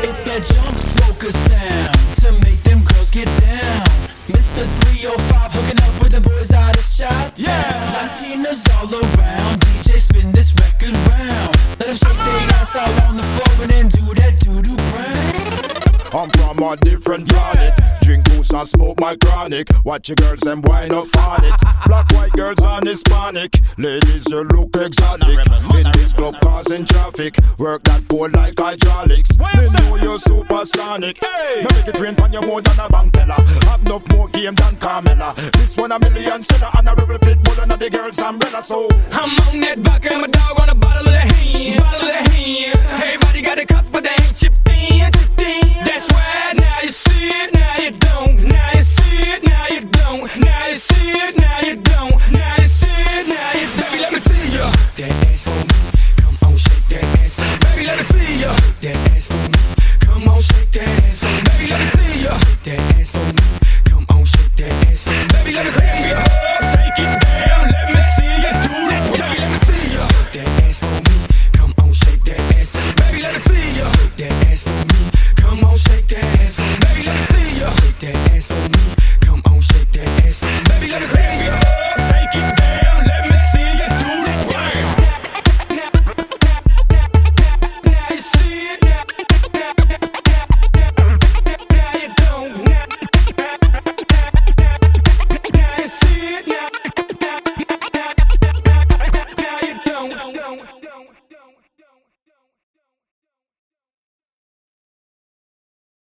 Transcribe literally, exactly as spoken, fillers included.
It's that jump smoker sound to make them girls get down. Mister three oh five hooking up with the boys out of shots. Yeah, Latinas all around. D J spin this record round. Let them shake their ass out on the floor and then do that doo-doo brown. I'm from a different planet. Drink booze and smoke my chronic. Watch your girls and wind up on it. Black, white girls and Hispanic. Ladies, you look exotic. In this club causing traffic. Work that pole like hydraulics. They know you're supersonic. Hey, now make it rain on you more than a bank teller. Have enough more game than Carmella. This one a million seller and a rebel pit bull and the girls umbrella. So I'm on that vodka and my dog on a bottle of the hand. Bottle of the hand. Everybody got a cup but they ain't chip